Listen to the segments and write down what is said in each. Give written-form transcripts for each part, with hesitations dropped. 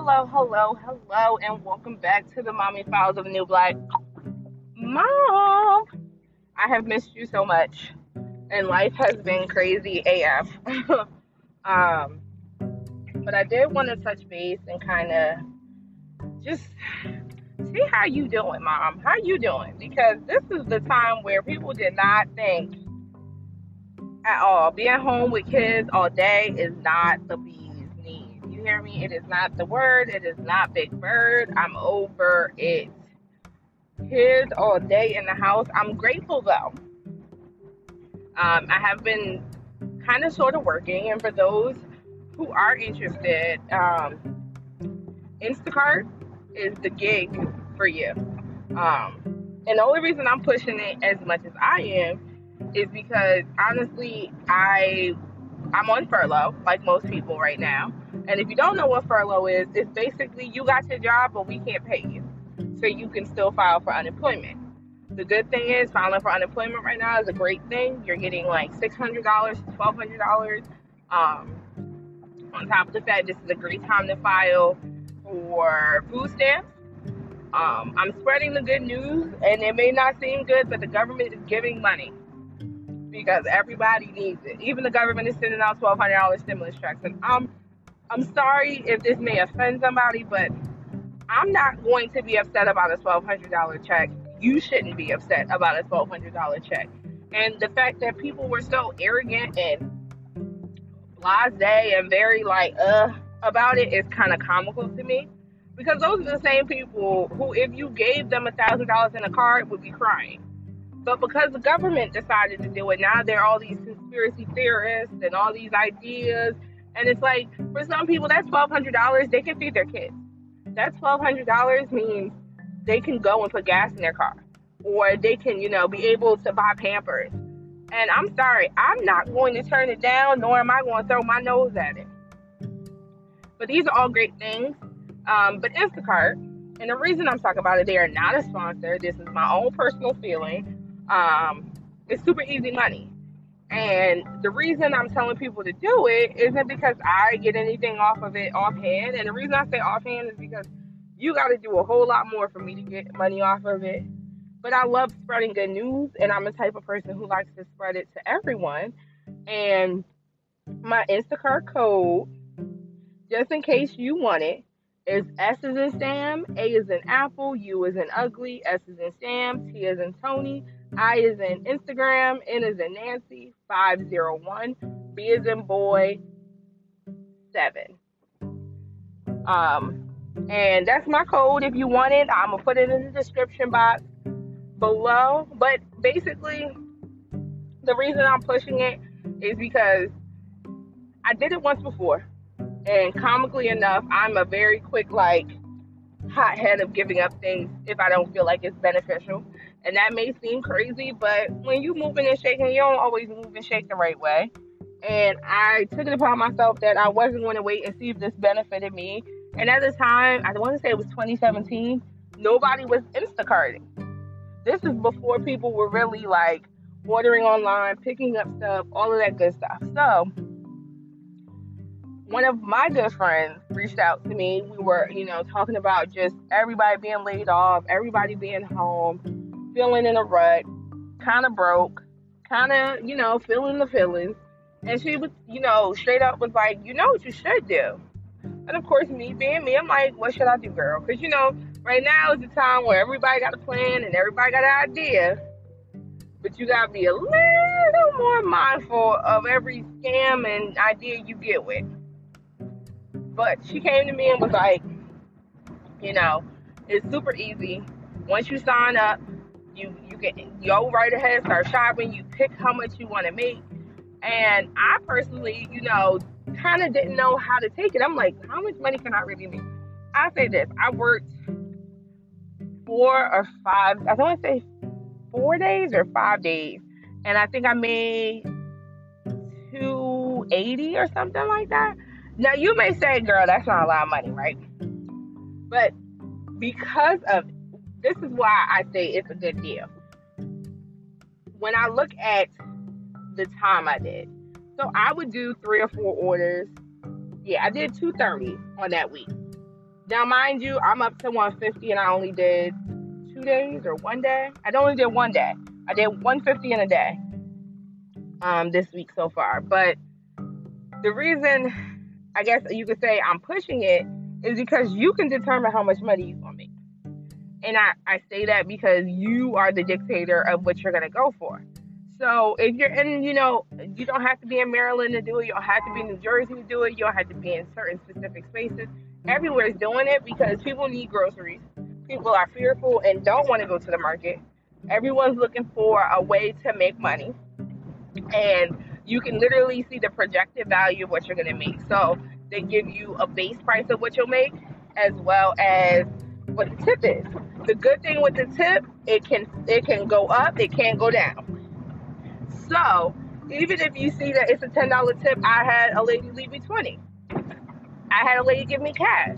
Hello, and welcome back to the Mommy Files of the New Black. Mom, I have missed you so much, and life has been crazy AF. um, but I did want to touch base and kind of just see how you doing, Mom. How you doing? Because this is the time where people did not think at all. Being home with kids all day is not the bee's knees. You hear me? It is not the word. It is not Big Bird. I'm over it. Kids all day in the house. I'm grateful though. I have been kind of sort of working, and for those who are interested, Instacart is the gig for you. And the only reason I'm pushing it as much as I am is because honestly, I'm on furlough like most people right now. And if you don't know what furlough is, it's basically you got your job, but we can't pay you, so you can still file for unemployment. The good thing is filing for unemployment right now is a great thing. You're getting like $600, $1,200. On top of the fact, this is a great time to file for food stamps. I'm spreading the good news, and it may not seem good, but the government is giving money because everybody needs it. Even the government is sending out $1,200 stimulus checks, and I'm sorry if this may offend somebody, but I'm not going to be upset about a $1,200 check. You shouldn't be upset about a $1,200 check. And the fact that people were so arrogant and blasé and very about it is kind of comical to me. Because those are the same people who, if you gave them $1,000 in a card, would be crying. But because the government decided to do it, now there are all these conspiracy theorists and all these ideas. And it's like, for some people, that's $1,200. They can feed their kids. That $1,200 means they can go and put gas in their car, or they can, be able to buy Pampers. And I'm sorry, I'm not going to turn it down, nor am I going to throw my nose at it. But these are all great things. But Instacart, and the reason I'm talking about it, they are not a sponsor. This is my own personal feeling. It's super easy money. And the reason I'm telling people to do it isn't because I get anything off of it offhand. And the reason I say offhand is because you got to do a whole lot more for me to get money off of it. But I love spreading good news, and I'm the type of person who likes to spread it to everyone. And my Instacart code, just in case you want it, is S as in Sam, A as in Apple, U as in Ugly, S as in Sam, T as in Tony, I as in Instagram, N as in Nancy, 501, B as in boy, 7. And that's my code if you want it. I'm going to put it in the description box below. But basically, the reason I'm pushing it is because I did it once before. And comically enough, I'm a very quick, hothead of giving up things if I don't feel like it's beneficial. And that may seem crazy, but when you moving and shaking, you don't always move and shake the right way. And I took it upon myself that I wasn't going to wait and see if this benefited me. And at the time, I want to say it was 2017, nobody was Instacarting. This is before people were really ordering online, picking up stuff, all of that good stuff. So one of my good friends reached out to me. We were, talking about just everybody being laid off, everybody being home, feeling in a rut, kind of broke, kind of, feeling the feelings. And she was, straight up was like, you know what you should do? And of course, me being me, I'm like, what should I do, girl? Because, right now is the time where everybody got a plan and everybody got an idea. But you got to be a little more mindful of every scam and idea you get with. But she came to me and was like, it's super easy. Once you sign up, you can go right ahead, start shopping. You pick how much you want to make. And I personally, kind of didn't know how to take it. I'm like, how much money can I really make? I say this. I worked 4 or 5, I want to say 4 days or 5 days. And I think I made $280 or something like that. Now, you may say, girl, that's not a lot of money, right? But because of, this is why I say it's a good deal. When I look at the time I did, so I would do 3 or 4 orders. Yeah, I did 230 on that week. Now, mind you, I'm up to 150 and I only did 2 days or 1 day. I only did 1 day. I did 150 in a day this week so far. But the reason I guess you could say I'm pushing it is because you can determine how much money you're going to make. And I say that because you are the dictator of what you're going to go for. So if you're in, you don't have to be in Maryland to do it. You don't have to be in New Jersey to do it. You don't have to be in certain specific spaces. Everywhere's doing it because people need groceries. People are fearful and don't want to go to the market. Everyone's looking for a way to make money. And you can literally see the projected value of what you're going to make. So they give you a base price of what you'll make as well as what the tip is. The good thing with the tip, it can go up, it can't go down. So even if you see that it's a $10 tip, I had a lady leave me 20. I had a lady give me cash.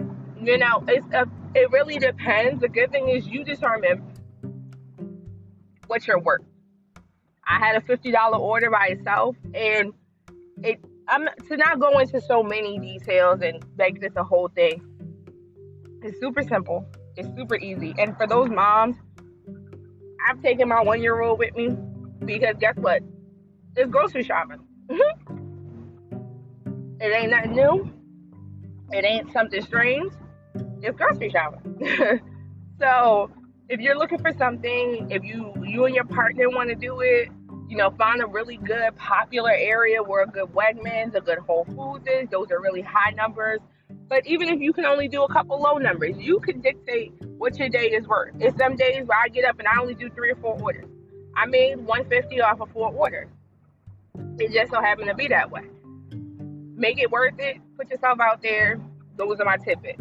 It really depends. The good thing is you determine what you're worth. I had a $50 order by itself, and I'm to not go into so many details and make this a whole thing. It's super simple. It's super easy. And for those moms, I've taken my 1-year-old with me because guess what? It's grocery shopping. It ain't nothing new. It ain't something strange. It's grocery shopping. So if you're looking for something, if you and your partner want to do it, find a really good popular area where a good Wegmans, a good Whole Foods is. Those are really high numbers. But even if you can only do a couple low numbers, you can dictate what your day is worth. It's some days where I get up and I only do 3 or 4 orders. I made $150 off of 4 orders. It just so happened to be that way. Make it worth it. Put yourself out there. Those are my tidbits.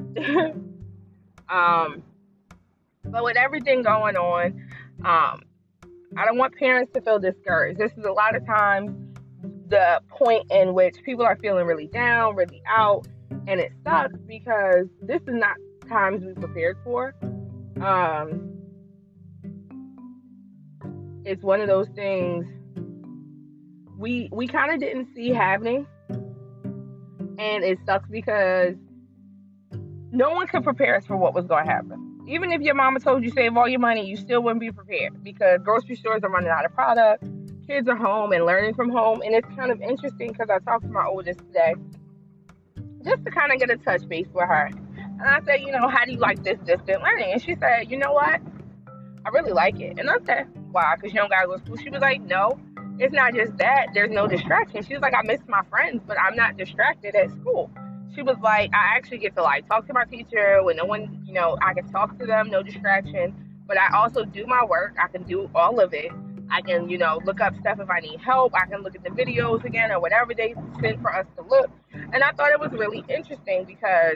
But with everything going on, I don't want parents to feel discouraged. This is a lot of times the point in which people are feeling really down, really out, and it sucks because this is not times we prepared for. It's one of those things we kind of didn't see happening, and it sucks because no one could prepare us for what was going to happen. Even if your mama told you save all your money, you still wouldn't be prepared because grocery stores are running out of product. Kids are home and learning from home. And it's kind of interesting because I talked to my oldest today just to kind of get a touch base with her. And I said, how do you like this distant learning? And she said, you know what? I really like it. And I said, why? Because you don't got to go to school. She was like, no, it's not just that. There's no distraction. She was like, I miss my friends, but I'm not distracted at school. She was like, I actually get to talk to my teacher when no one, I can talk to them, no distraction. But I also do my work. I can do all of it. I can, look up stuff if I need help. I can look at the videos again or whatever they send for us to look. And I thought it was really interesting because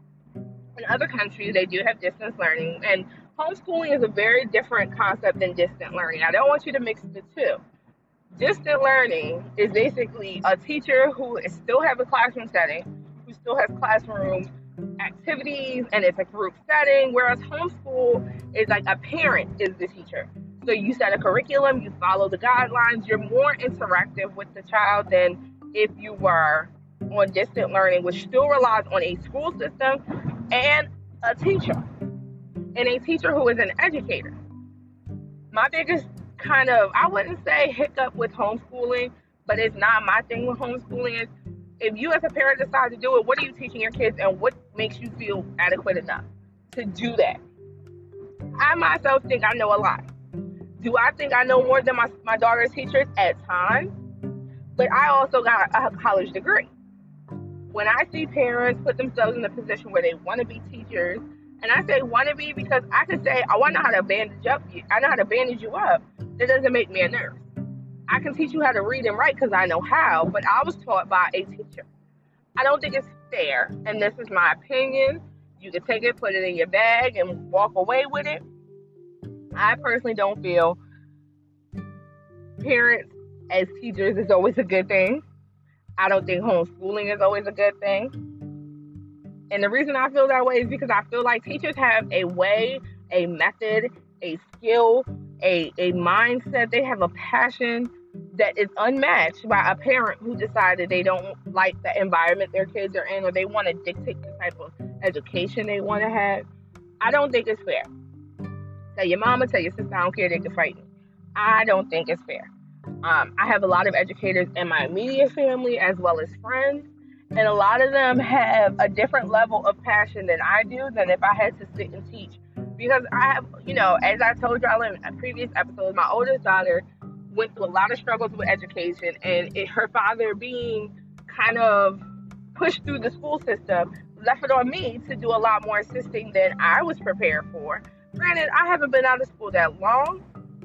in other countries, they do have distance learning. And homeschooling is a very different concept than distant learning. I don't want you to mix the two. Distant learning is basically a teacher who still has a classroom setting, who still has classroom activities, and it's a group setting, whereas homeschool is like a parent is the teacher. So you set a curriculum, you follow the guidelines, you're more interactive with the child than if you were on distant learning, which still relies on a school system and a teacher, and a teacher who is an educator. My biggest I wouldn't say hiccup with homeschooling, but it's not my thing with homeschooling, is if you as a parent decide to do it, what are you teaching your kids and what makes you feel adequate enough to do that? I myself think I know a lot. Do I think I know more than my daughter's teachers at times? But I also got a college degree. When I see parents put themselves in a position where they want to be teachers, and I say want to be because I can say I want to know how to bandage up you. I know how to bandage you up. That doesn't make me a nurse. I can teach you how to read and write because I know how, but I was taught by a teacher. I don't think it's fair, and this is my opinion. You can take it, put it in your bag, and walk away with it. I personally don't feel parents as teachers is always a good thing. I don't think homeschooling is always a good thing. And the reason I feel that way is because I feel like teachers have a way, a method, a skill, a mindset. They have a passion that is unmatched by a parent who decided they don't like the environment their kids are in, or they want to dictate the type of education they want to have. I don't think it's fair. Tell your mama, tell your sister, I don't care, they can fight me. I don't think it's fair. I have a lot of educators in my immediate family as well as friends, and a lot of them have a different level of passion than I do, than if I had to sit and teach. Because I have, as I told y'all in a previous episode, my oldest daughter went through a lot of struggles with education, and her father being kind of pushed through the school system left it on me to do a lot more assisting than I was prepared for. Granted, I haven't been out of school that long,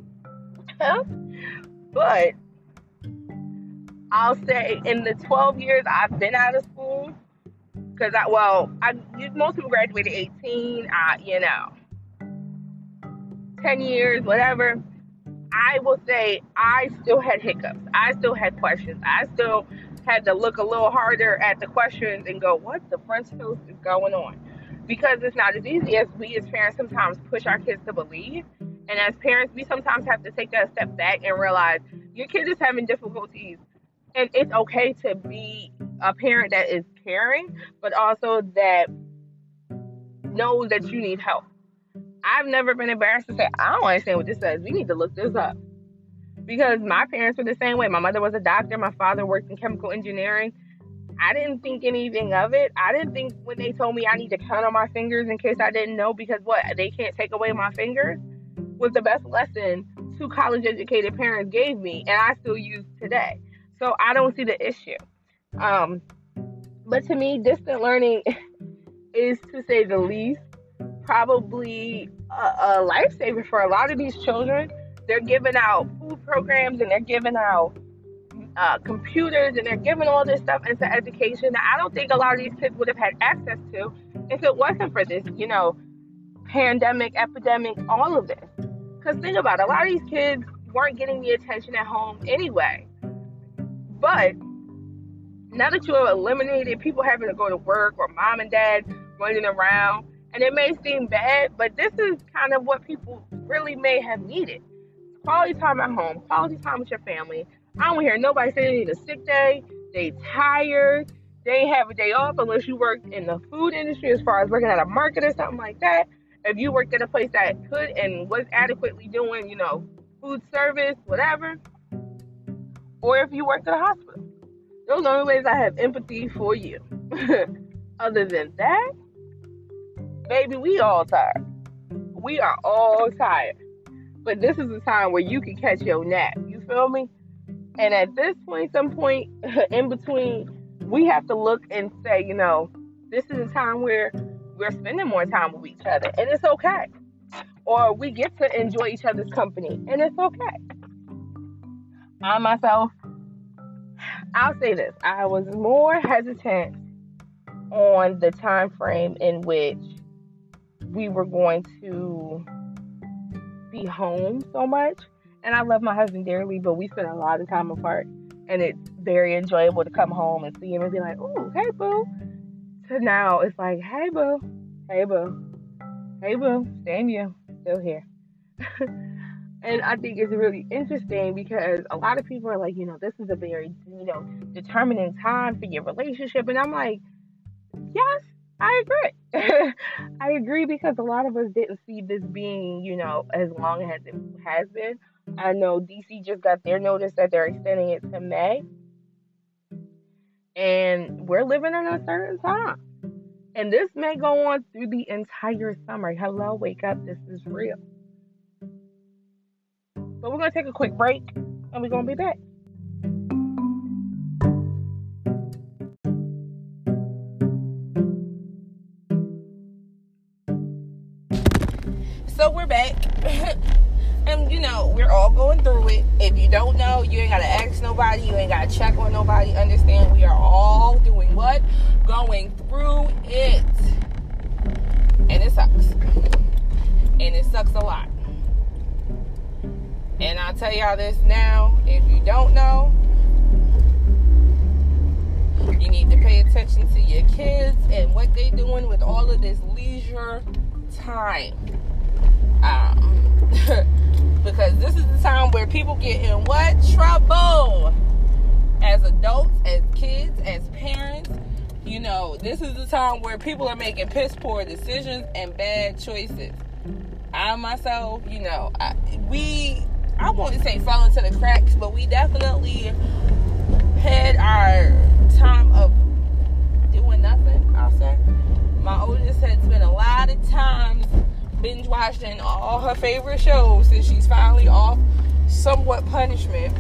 but I'll say in the 12 years I've been out of school, because most people graduated 18, 10 years, whatever. I will say I still had hiccups. I still had questions. I still had to look a little harder at the questions and go, what the French toast is going on? Because it's not as easy as we as parents sometimes push our kids to believe. And as parents, we sometimes have to take that step back and realize your kid is having difficulties. And it's okay to be a parent that is caring, but also that knows that you need help. I've never been embarrassed to say, I don't understand what this says. We need to look this up. Because my parents were the same way. My mother was a doctor. My father worked in chemical engineering. I didn't think anything of it. I didn't think when they told me I need to count on my fingers in case I didn't know, because they can't take away my fingers, was the best lesson 2 college-educated parents gave me, and I still use today. So I don't see the issue. But to me, distant learning is, to say the least, probably a lifesaver for a lot of these children. They're giving out food programs, and they're giving out computers, and they're giving all this stuff into education that I don't think a lot of these kids would have had access to if it wasn't for this, pandemic, epidemic, all of this. Because think about it, a lot of these kids weren't getting the attention at home anyway. But now that you have eliminated people having to go to work, or mom and dad running around, and it may seem bad, but this is kind of what people really may have needed. Quality time at home, quality time with your family. I don't hear nobody say they need a sick day, they tired, they ain't have a day off unless you worked in the food industry, as far as working at a market or something like that. If you worked at a place that could and was adequately doing, food service, whatever. Or if you worked at a hospital. Those are the only ways I have empathy for you. Other than that, baby, we all tired. We are all tired. But this is a time where you can catch your nap. You feel me? And at this point, some point in between, we have to look and say, this is a time where we're spending more time with each other. And it's okay. Or we get to enjoy each other's company. And it's okay. I myself, I'll say this. I was more hesitant on the time frame in which we were going to be home so much. And I love my husband dearly, but we spend a lot of time apart, and it's very enjoyable to come home and see him and be like, "Ooh, hey boo." So now it's like, "Hey boo, hey boo, hey boo, same you, still here." And I think it's really interesting because a lot of people are like, this is a very, determining time for your relationship, and I'm like, yes, I agree. I agree, because a lot of us didn't see this being, as long as it has been. I know DC just got their notice that they're extending it to May. And we're living in a certain time. And this may go on through the entire summer. Hello, wake up. This is real. So we're going to take a quick break, and we're going to be back. So we're back. And, we're all going through it. If you don't know, you ain't got to ask nobody. You ain't got to check on nobody. Understand, we are all doing what? Going through it. And it sucks. And it sucks a lot. And I'll tell y'all this now. If you don't know, you need to pay attention to your kids and what they doing with all of this leisure time. Because this is the time where people get in what? Trouble. As adults, as kids, as parents. You know, this is the time where people are making piss poor decisions and bad choices. I myself, you know, I won't say fell into the cracks, but we definitely had our time of doing nothing, I'll say. My oldest had spent a lot of times binge watching all her favorite shows since she's finally off somewhat punishment.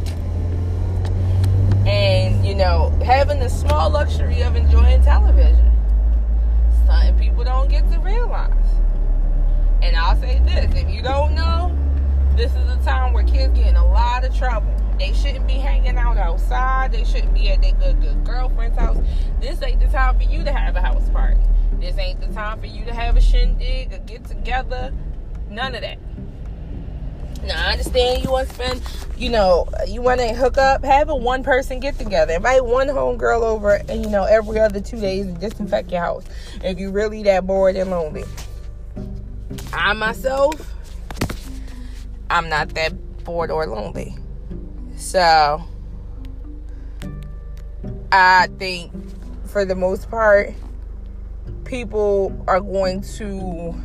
And, you know, having the small luxury of enjoying television. Something people don't get to realize. And I'll say this, if you don't know, this is a time where kids get in a lot of trouble. They shouldn't be hanging out outside. They shouldn't be at their good girlfriend's house. This ain't the time for you to have a house party. This ain't the time for you to have a shindig, a get together. None of that. Now, I understand you want to spend, you know, you want to hook up, have a one person get together. Invite one homegirl over and, you know, every other 2 days and disinfect your house if you're really that bored and lonely. I myself, I'm not that bored or lonely. So, I think for the most part, people are going to,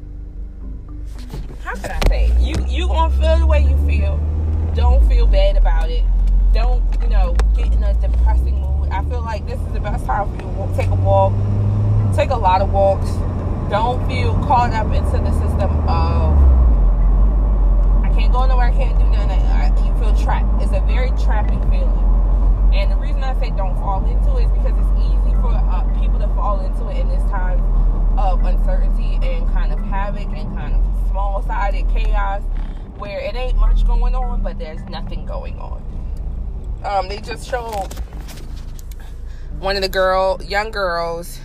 how can I say, you gonna feel the way you feel. Don't feel bad about it. Don't, you know, get in a depressing mood. I feel like this is the best time for you to take a walk, take a lot of walks. Don't feel caught up into the system of, I can't go nowhere, I can't do nothing. You feel trapped. It's a very trapping feeling. And the reason I say don't fall into it is because it's easy for people to fall into it in this time of uncertainty and kind of havoc and kind of small-sided chaos where it ain't much going on, but there's nothing going on. They just showed one of the young girls,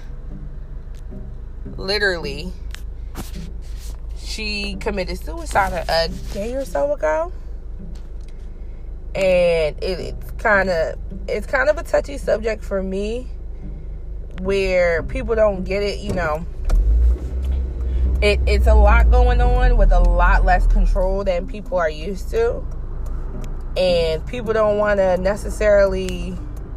literally, she committed suicide a day or so ago. And it's kind of a touchy subject for me, where people don't get it, you know. It's a lot going on with a lot less control than people are used to. And people don't want to necessarily,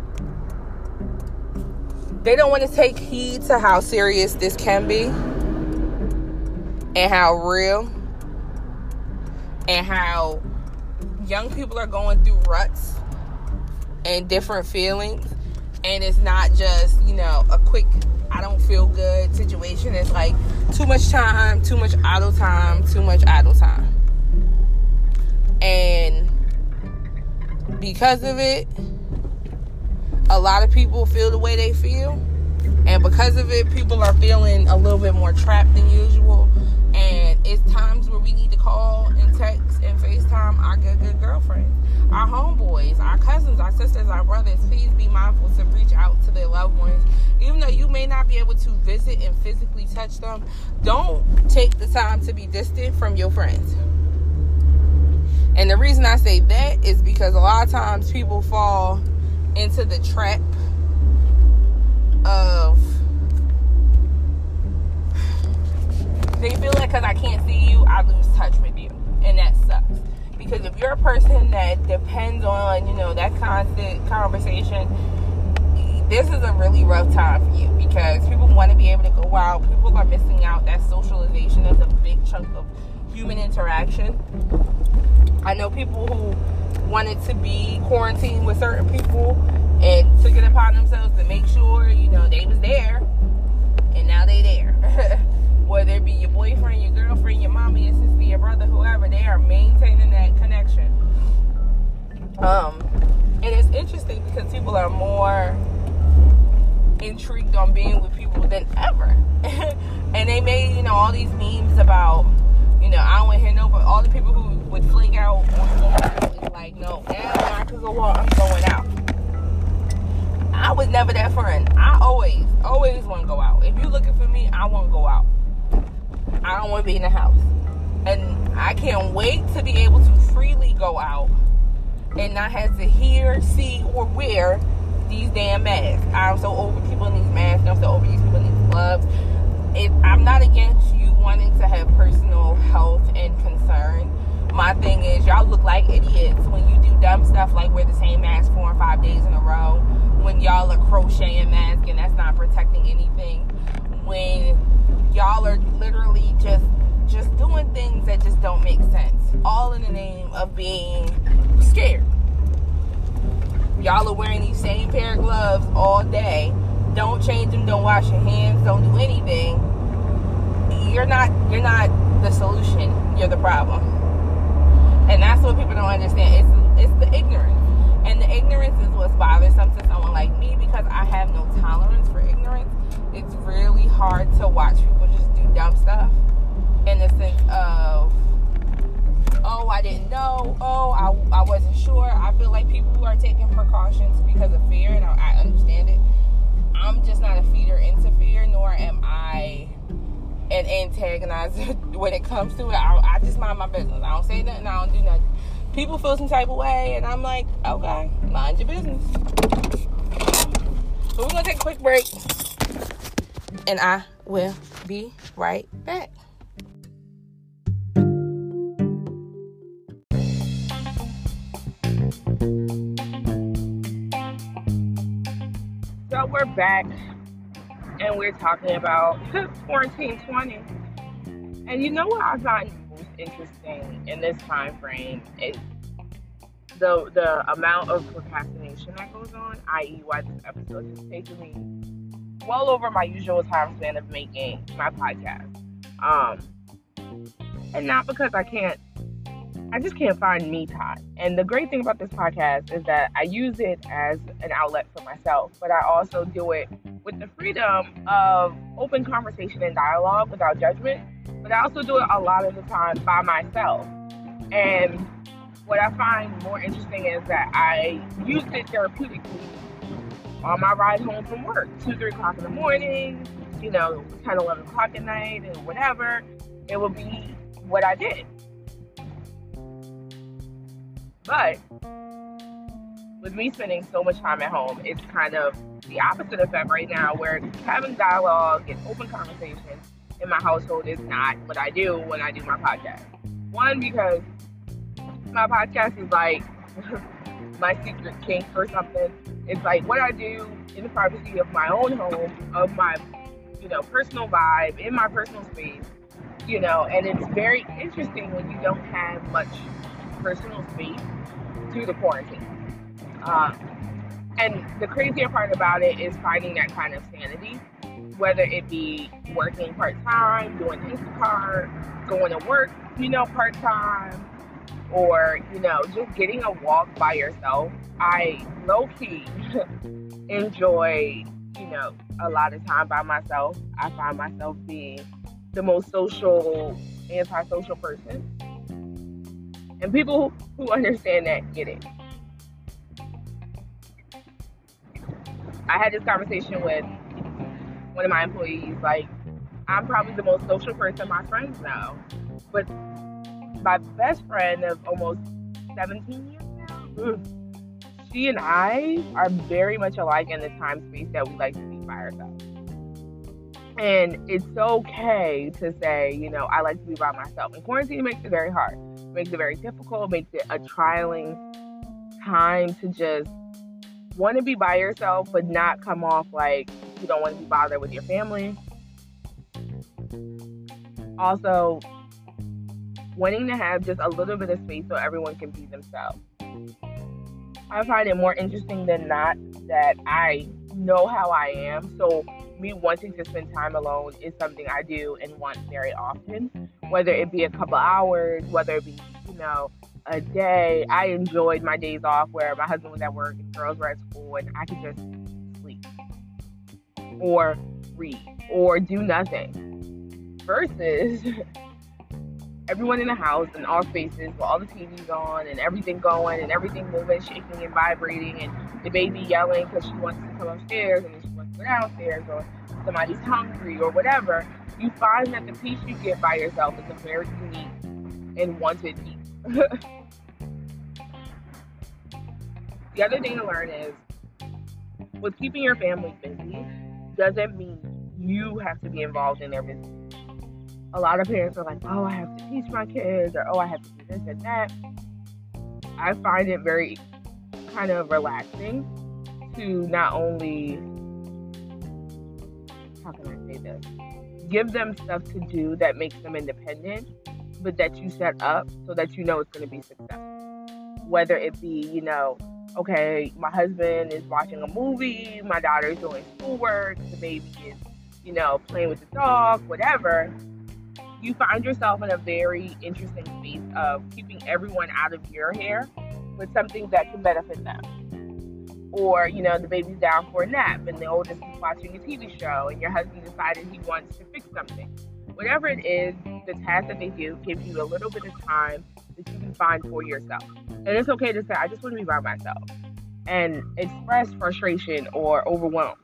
they don't want to take heed to how serious this can be. And how real. And how young people are going through ruts and different feelings. And it's not just, you know, a quick, I don't feel good situation. It's like too much time, too much idle time, too much idle time. And because of it, a lot of people feel the way they feel. And because of it, people are feeling a little bit more trapped than usual. And it's times where we need to call and text and FaceTime our good girlfriends, our homeboys, our cousins, our sisters, our brothers. Please be mindful to reach out to their loved ones. Even though you may not be able to visit and physically touch them, don't take the time to be distant from your friends. And the reason I say that is because a lot of times people fall into the trap of, they feel like because I can't see you, I lose touch with you. And that sucks. Because if you're a person that depends on, you know, that constant conversation, this is a really rough time for you. Because people want to be able to go out. People are missing out. That socialization is a big chunk of human interaction. I know people who wanted to be quarantined with certain people and took it upon themselves to make sure, you know, they was there. And now they there. Whether it be your boyfriend, your girlfriend, your mommy, your sister, your brother, whoever, they are maintaining that connection. And it's interesting because people are more intrigued on being with people than ever. And they made, you know, all these memes about, you know, I don't want to hear nobody, all the people who would flake out on the like, no, now I can go out, I'm going out. I was never that friend. I always want to go out. If you're looking for me, I want to go out. I don't want to be in the house. And I can't wait to be able to freely go out and not have to hear, see, or wear these damn masks. I'm so over people in these masks. I'm so over these people in these gloves. I'm not against you wanting to have personal health and concern, my thing is y'all look like idiots when you do dumb stuff like wear the same mask 4 or 5 days in a row, when y'all are crocheting masks and that's not protecting anything, when y'all are literally just doing things that just don't make sense, all in the name of being scared. Y'all are wearing these same pair of gloves all day, don't change them, don't wash your hands, don't do anything. You're not the solution, you're the problem. And that's what people don't understand. It's the ignorance. And the ignorance is what's bothersome to someone like me, because I have no tolerance for ignorance. It's really hard to watch people just do dumb stuff in the sense of, oh, I didn't know, oh, I wasn't sure. I feel like people who are taking precautions because of fear, and I understand it. I'm just not a feeder into fear, nor am I an antagonizer when it comes to it. I just mind my business. I don't say nothing, I don't do nothing. People feel some type of way, and I'm like, okay, mind your business. So we're going to take a quick break, and I will be right back. So we're back, and we're talking about quarantine 20. And you know what I find most interesting in this time frame is the amount of procrastination that goes on, i.e. why this episode has taken me well over my usual time span of making my podcast. And not because I just can't find me time. And the great thing about this podcast is that I use it as an outlet for myself, but I also do it with the freedom of open conversation and dialogue without judgment. But I also do it a lot of the time by myself. And what I find more interesting is that I use it therapeutically on my ride home from work, 2, 3 o'clock in the morning, 10, 11 o'clock at night, and whatever. It will be what I did. But with me spending so much time at home, it's kind of the opposite effect right now, where having dialogue and open conversation in my household is not what I do when I do my podcast. One, because my podcast is like my secret kink or something. It's like what I do in the privacy of my own home, of my, personal vibe, in my personal space, and it's very interesting when you don't have much personal space due to quarantine. And the crazier part about it is finding that kind of sanity, whether it be working part-time, doing Instacart, going to work, part-time, or, just getting a walk by yourself. I low-key enjoy, a lot of time by myself. I find myself being the most antisocial person. And people who understand that get it. I had this conversation with one of my employees, like, I'm probably the most social person my friends know. But my best friend of almost 17 years now, she and I are very much alike in the time space that we like to be by ourselves. And it's okay to say, I like to be by myself. And quarantine makes it very hard. Makes it very difficult, makes it a trialing time to just want to be by yourself, but not come off like you don't want to be bothered with your family. Also, wanting to have just a little bit of space so everyone can be themselves. I find it more interesting than not that I know how I am, so me wanting to spend time alone is something I do and want very often, whether it be a couple hours, whether it be, a day. I enjoyed my days off where my husband was at work and girls were at school and I could just sleep or read or do nothing, versus everyone in the house and all spaces with all the TVs on and everything going and everything moving, shaking and vibrating, and the baby yelling because she wants to come upstairs and then she wants to go downstairs, or somebody's hungry or whatever. You find that the peace you get by yourself is a very unique and wanted peace. The other thing to learn is, with keeping your family busy doesn't mean you have to be involved in their business. a lot of parents are like, oh, I have to teach my kids, or oh, I have to do this and that. I find it very kind of relaxing to not only, how can I say this, give them stuff to do that makes them independent, but that you set up so that you know it's going to be successful. Whether it be, okay, my husband is watching a movie, my daughter's doing schoolwork, the baby is, playing with the dog, whatever. You find yourself in a very interesting space of keeping everyone out of your hair with something that can benefit them. Or, the baby's down for a nap and the oldest is watching a TV show and your husband decided he wants to fix something. Whatever it is, the task that they do gives you a little bit of time that you can find for yourself. And it's okay to say, I just want to be by myself and express frustration or overwhelm.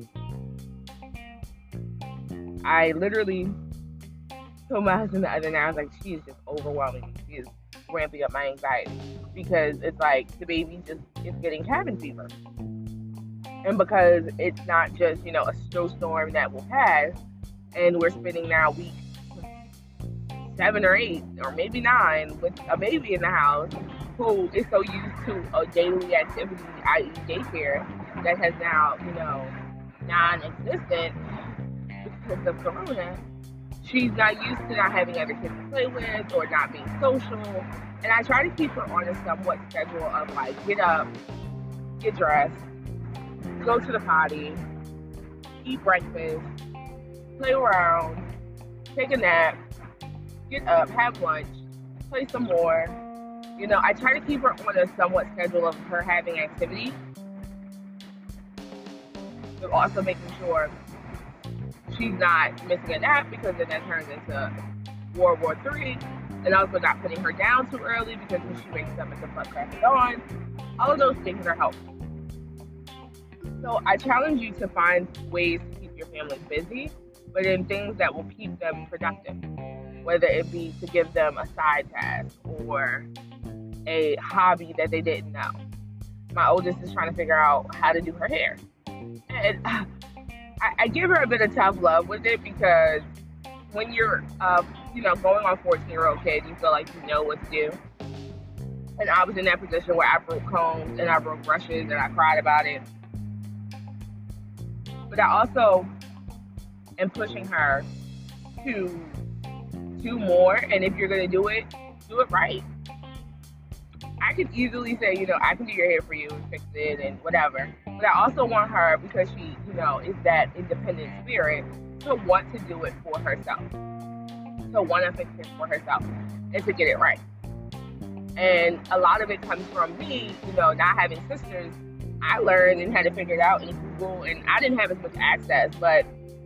I literally told my husband the other night, I was like, she is just overwhelming me. She is ramping up my anxiety because it's like the baby just is getting cabin fever. And because it's not just, a snowstorm that will pass, and we're spending now week 7 or 8 or maybe 9 with a baby in the house who is so used to a daily activity, i.e. daycare, that has now, non-existent because of Corona. She's not used to not having other kids to play with or not being social. And I try to keep her on a somewhat schedule of like, get up, get dressed, go to the potty, eat breakfast, play around, take a nap, get up, have lunch, play some more. I try to keep her on a somewhat schedule of her having activity, but also making sure she's not missing a nap because then that turns into World War III, and also not putting her down too early because when she wakes up, it's a butt crack of dawn. All of those things are helpful. So I challenge you to find ways to keep your family busy, but in things that will keep them productive, whether it be to give them a side task or a hobby that they didn't know. My oldest is trying to figure out how to do her hair. And I give her a bit of tough love with it because when you're, going on 14-year-old kid, you feel like you know what to do. And I was in that position where I broke combs and I broke brushes and I cried about it. But I also am pushing her to do more. And if you're going to do it right. I could easily say, I can do your hair for you and fix it and whatever. But I also want her, because she, is that independent spirit, to want to do it for herself. To want to fix it for herself and to get it right. And a lot of it comes from me, not having sisters. I learned and had to figure it out in Google, and I didn't have as much access, but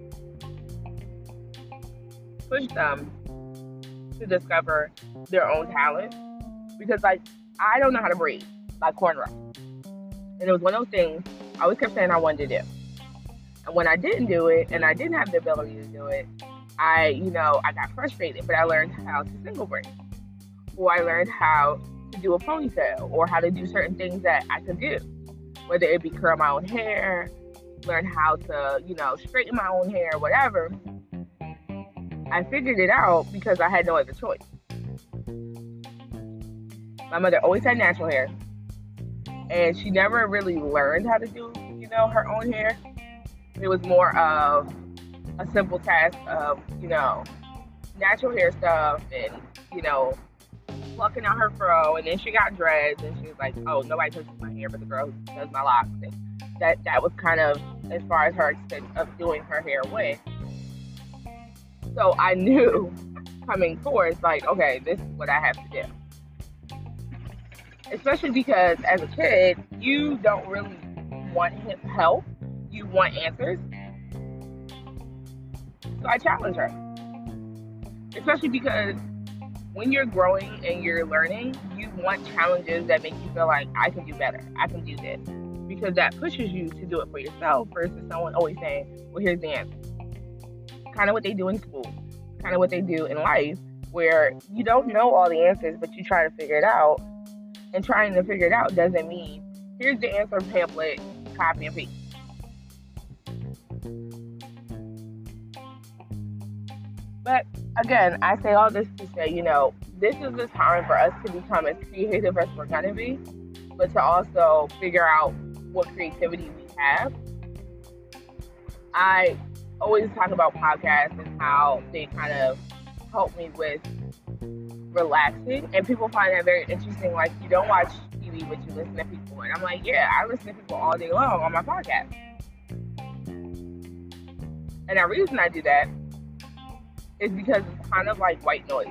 push them to discover their own talent. Because, I don't know how to braid, like cornrow. And it was one of those things I always kept saying I wanted to do. And when I didn't do it, and I didn't have the ability to do it, I got frustrated. But I learned how to single braid. Or I learned how to do a ponytail, or how to do certain things that I could do. Whether it be curl my own hair, learn how to, straighten my own hair, whatever. I figured it out because I had no other choice. My mother always had natural hair, and she never really learned how to do, her own hair. It was more of a simple task of, natural hair stuff and, plucking out her fro, and then she got dreads, and she was like, oh, nobody touches my hair but the girl who does my locks. And that was kind of as far as her extent of doing her hair went. So I knew coming forth, like, okay, this is what I have to do. Especially because as a kid, you don't really want help. You want answers. So I challenge her. Especially because when you're growing and you're learning, you want challenges that make you feel like, I can do better. I can do this. Because that pushes you to do it for yourself versus someone always saying, well, here's the answer. Kind of what they do in school. Kind of what they do in life, where you don't know all the answers, but you try to figure it out. And trying to figure it out doesn't mean, here's the answer pamphlet, copy and paste. But again, I say all this to say, this is the time for us to become as creative as we're going to be, but to also figure out what creativity we have. I always talk about podcasts and how they kind of help me with relaxing, and people find that very interesting. Like, you don't watch TV, but you listen to people, and I'm like, yeah, I listen to people all day long on my podcast. And the reason I do that is because it's kind of like white noise.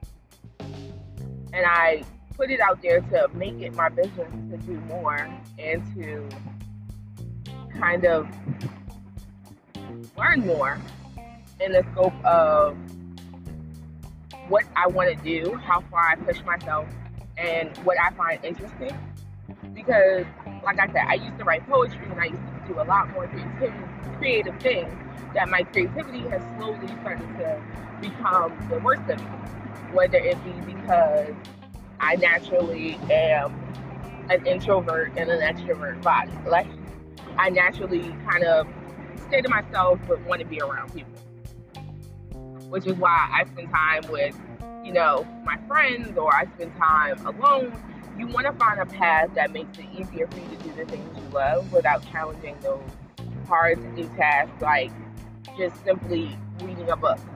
And I put it out there to make it my business to do more and to kind of learn more in the scope of what I want to do, how far I push myself, and what I find interesting. Because, like I said, I used to write poetry and I used to do a lot more creative things, that my creativity has slowly started to become the worst of me. Whether it be because I naturally am an introvert in an extrovert body. Like, I naturally kind of stay to myself but want to be around people. Which is why I spend time with, my friends, or I spend time alone. You want to find a path that makes it easier for you to do the things you love without challenging those hard to do tasks, like just simply reading a book.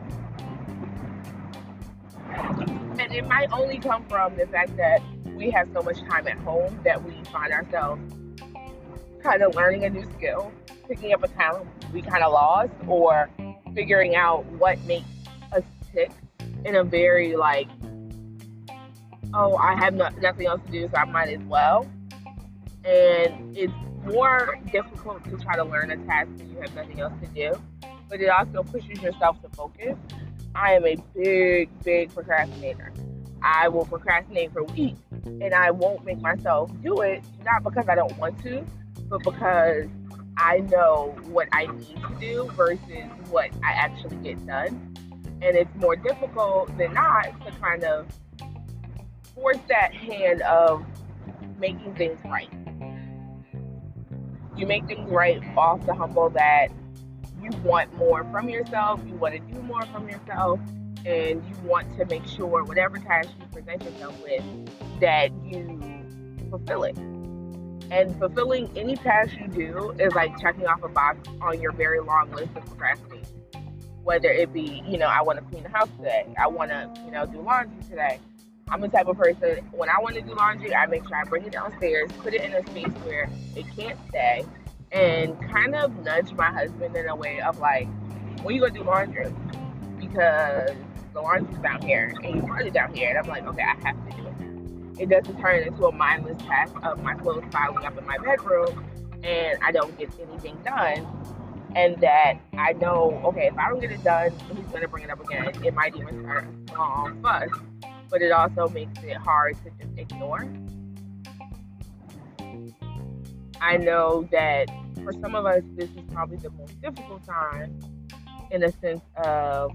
And it might only come from the fact that we have so much time at home that we find ourselves kind of learning a new skill, picking up a talent we kind of lost, or figuring out what makes us tick in a very like, oh, I have nothing else to do, so I might as well. And it's more difficult to try to learn a task when you have nothing else to do, but it also pushes yourself to focus. I am a big procrastinator. I will procrastinate for weeks, and I won't make myself do it, not because I don't want to, but because I know what I need to do versus what I actually get done. And it's more difficult than not to kind of force that hand of making things right. You make things right off the humble that you want more from yourself, you want to do more from yourself, and you want to make sure whatever task you present yourself with, that you fulfill it. And fulfilling any task you do is like checking off a box on your very long list of procrastination. Whether it be, I want to clean the house today, I want to, do laundry today. I'm the type of person, when I want to do laundry, I make sure I bring it downstairs, put it in a space where it can't stay, and kind of nudge my husband in a way of like, when you going to do laundry? Because the laundry's down here, and you brought it down here. And I'm like, okay, I have to do it. It doesn't turn into a mindless task of my clothes piling up in my bedroom, and I don't get anything done. And that I know, okay, if I don't get it done, he's going to bring it up again. It might even start a small fuss, but it also makes it hard to just ignore. I know that for some of us, this is probably the most difficult time in a sense of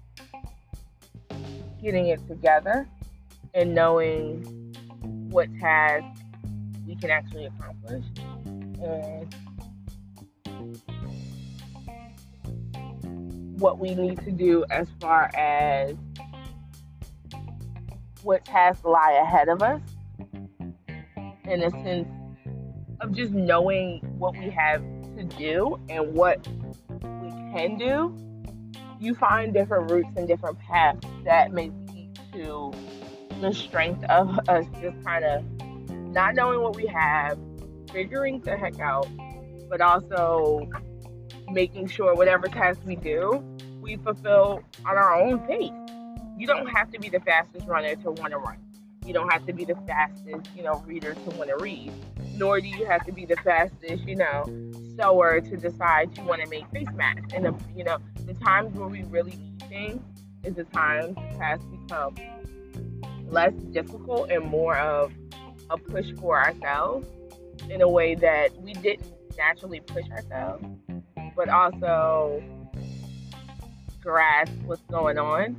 getting it together and knowing what tasks we can actually accomplish. And what we need to do as far as what tasks lie ahead of us, in a sense of just knowing what we have to do and what we can do. You find different routes and different paths that may lead to the strength of us just kind of not knowing what we have, figuring the heck out, but also making sure whatever task we do, we fulfill on our own pace. You don't have to be the fastest runner to want to run. You don't have to be the fastest, reader to want to read. Nor do you have to be the fastest, sewer to decide you want to make face masks. And, the times where we really need things is the times tasks become less difficult and more of a push for ourselves in a way that we didn't naturally push ourselves, but also grasp what's going on.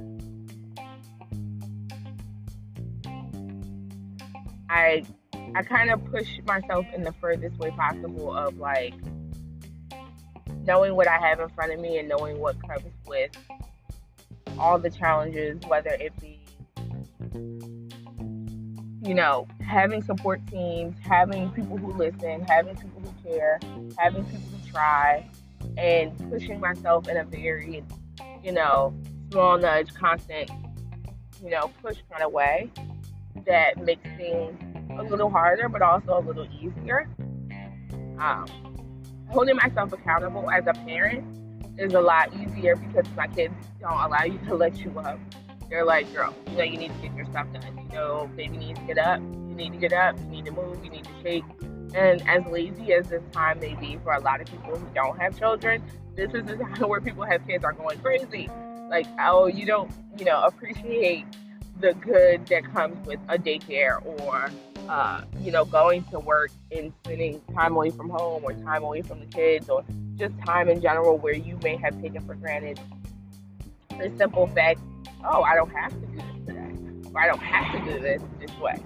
I kind of push myself in the furthest way possible of like knowing what I have in front of me and knowing what comes with all the challenges, whether it be, having support teams, having people who listen, having people who care, having people who try, and pushing myself in a very, small nudge, constant, push kind of way that makes things a little harder, but also a little easier. Holding myself accountable as a parent is a lot easier because my kids don't allow you to let you up. They're like, girl, you need to get your stuff done. Baby needs to get up. You need to get up. You need to move. You need to shake. And as lazy as this time may be for a lot of people who don't have children, this is the time where people have kids are going crazy. Like, oh, you don't, appreciate the good that comes with a daycare or, going to work and spending time away from home or time away from the kids or just time in general where you may have taken for granted the simple fact, oh, I don't have to do this today, or I don't have to do this way.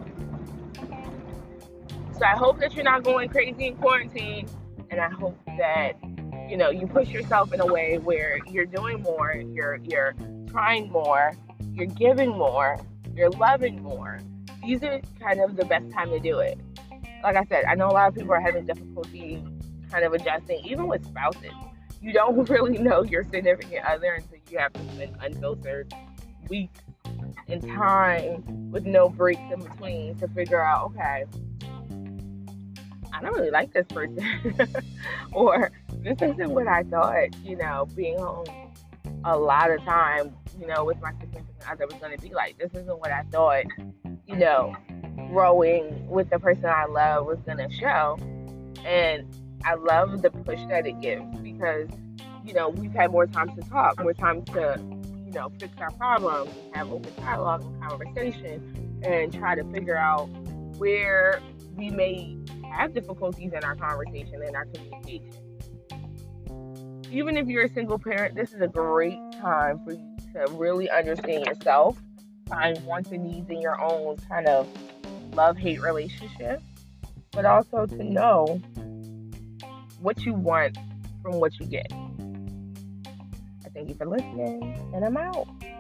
So I hope that you're not going crazy in quarantine, and I hope that, you push yourself in a way where you're doing more, you're trying more, you're giving more, you're loving more. These are kind of the best time to do it. Like I said, I know a lot of people are having difficulty kind of adjusting, even with spouses. You don't really know your significant other until you have to spend unfiltered weeks and time with no breaks in between to figure out, okay, I don't really like this person. Or this isn't what I thought, being home a lot of time, with my significant other was going to be like. This isn't what I thought, growing with the person I love was going to show. And I love the push that it gives because, we've had more time to talk, more time to, fix our problems, have open dialogue and conversation, and try to figure out where we may have difficulties in our conversation and our communication. Even if you're a single parent, this is a great time for you to really understand yourself, find wants and needs in your own kind of love-hate relationship, but also to know what you want from what you get. I thank you for listening, and I'm out.